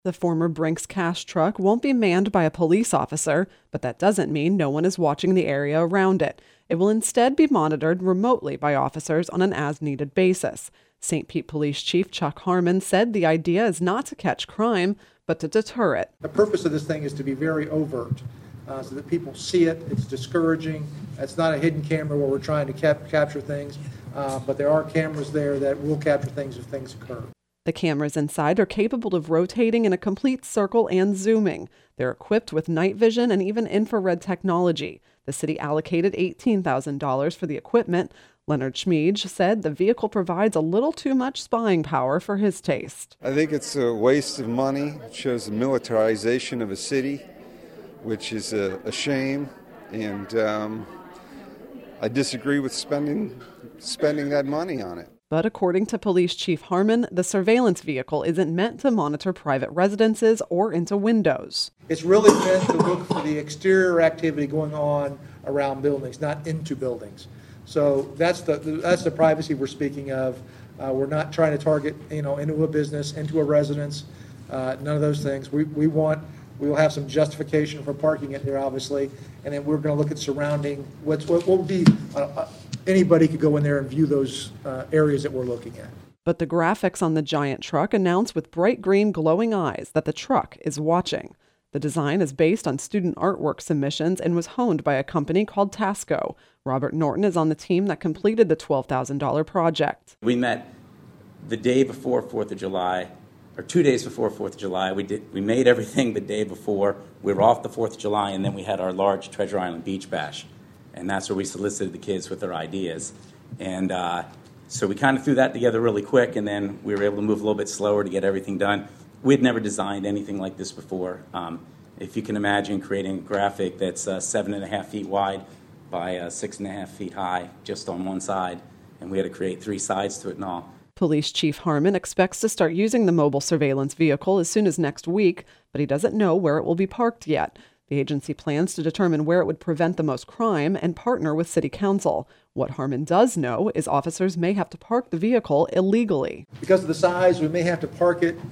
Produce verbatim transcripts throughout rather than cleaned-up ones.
The former Brinks cash truck won't be manned by a police officer, but that doesn't mean no one is watching the area around it. It will instead be monitored remotely by officers on an as-needed basis. Saint Pete Police Chief Chuck Harmon said the idea is not to catch crime, but to deter it. The purpose of this thing is to be very overt, uh, so that people see it. It's discouraging. It's not a hidden camera where we're trying to cap- capture things, uh, but there are cameras there that will capture things if things occur. The cameras inside are capable of rotating in a complete circle and zooming. They're equipped with night vision and even infrared technology. The city allocated eighteen thousand dollars for the equipment. Leonard Schmeej said the vehicle provides a little too much spying power for his taste. I think it's a waste of money. It shows the militarization of a city, which is a, a shame. And um, I disagree with spending spending that money on it. But according to Police Chief Harmon, the surveillance vehicle isn't meant to monitor private residences or into windows. It's really meant to look for the exterior activity going on around buildings, not into buildings. So that's the that's the privacy we're speaking of. Uh, we're not trying to target, you know, into a business, into a residence, uh, none of those things. We we want we will have some justification for parking it there, obviously, and then we're going to look at surrounding what's what will be. Uh, anybody could go in there and view those uh, areas that we're looking at. But the graphics on the giant truck announce with bright green glowing eyes that the truck is watching. The design is based on student artwork submissions and was honed by a company called Tasco. Robert Norton is on the team that completed the twelve thousand dollars project. We met the day before fourth of July, or two days before fourth of July. We did. We made everything the day before. We were off the fourth of July, and then we had our large Treasure Island Beach Bash. And that's where we solicited the kids with their ideas. And uh, so we kind of threw that together really quick, and then we were able to move a little bit slower to get everything done. We'd never designed anything like this before. Um, if you can imagine creating a graphic that's uh, seven and a half feet wide by uh, six and a half feet high just on one side, and we had to create three sides to it and all. Police Chief Harmon expects to start using the mobile surveillance vehicle as soon as next week, but he doesn't know where it will be parked yet. The agency plans to determine where it would prevent the most crime and partner with City Council. What Harmon does know is officers may have to park the vehicle illegally. Because of the size, we may have to park it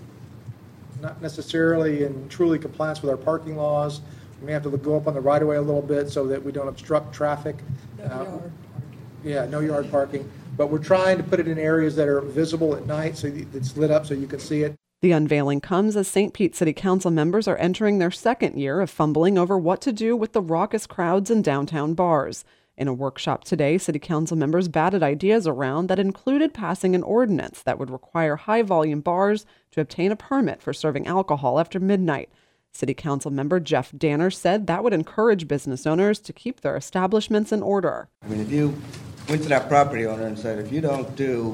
not necessarily in truly compliance with our parking laws. We may have to go up on the right-of-way a little bit so that we don't obstruct traffic. No uh, yard yeah, no yard parking. But we're trying to put it in areas that are visible at night so it's lit up so you can see it. The unveiling comes as Saint Pete City Council members are entering their second year of fumbling over what to do with the raucous crowds in downtown bars. In a workshop today, City Council members batted ideas around that included passing an ordinance that would require high-volume bars to obtain a permit for serving alcohol after midnight. City Council member Jeff Danner said that would encourage business owners to keep their establishments in order. I mean, if you went to that property owner and said, if you don't do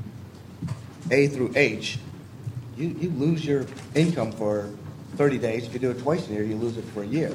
A through H, you, you lose your income for thirty days. If you do it twice a year, you lose it for a year.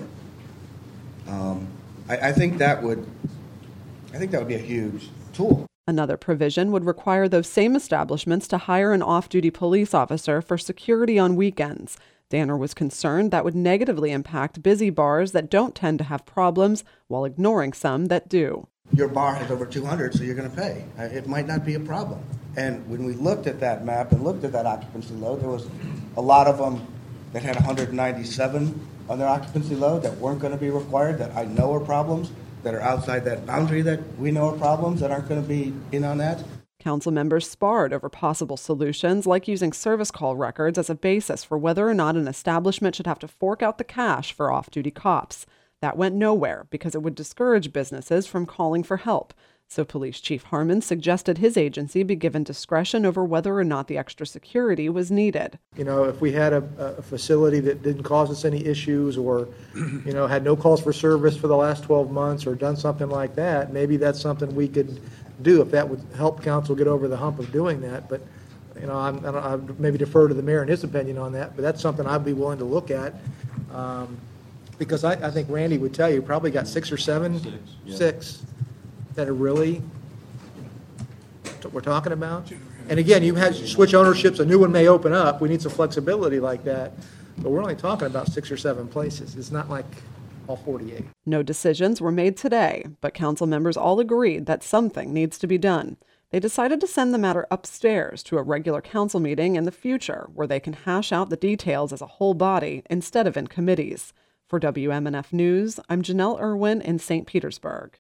Um, I, I think that would, I think that would be a huge tool. Another provision would require those same establishments to hire an off-duty police officer for security on weekends. Danner was concerned that would negatively impact busy bars that don't tend to have problems while ignoring some that do. Your bar has over two hundred, so you're going to pay. It might not be a problem. And when we looked at that map and looked at that occupancy load, there was a lot of them that had one hundred ninety-seven on their occupancy load that weren't going to be required, that I know are problems, that are outside that boundary that we know are problems that aren't going to be in on that. Council members sparred over possible solutions like using service call records as a basis for whether or not an establishment should have to fork out the cash for off-duty cops. That went nowhere because it would discourage businesses from calling for help. So Police Chief Harmon suggested his agency be given discretion over whether or not the extra security was needed. You know, if we had a, a facility that didn't cause us any issues or, you know, had no calls for service for the last twelve months or done something like that, maybe that's something we could do if that would help council get over the hump of doing that. But, you know, I'm, I don't, I'd maybe defer to the mayor and his opinion on that, but that's something I'd be willing to look at. Um, because I, I think Randy would tell you, probably got six or seven, six, yeah. six that are really what we're talking about. And again, you have switch ownerships, a new one may open up. We need some flexibility like that. But we're only talking about six or seven places. It's not like all forty-eight. No decisions were made today, but council members all agreed that something needs to be done. They decided to send the matter upstairs to a regular council meeting in the future where they can hash out the details as a whole body instead of in committees. For W M N F News, I'm Janelle Irwin in Saint Petersburg.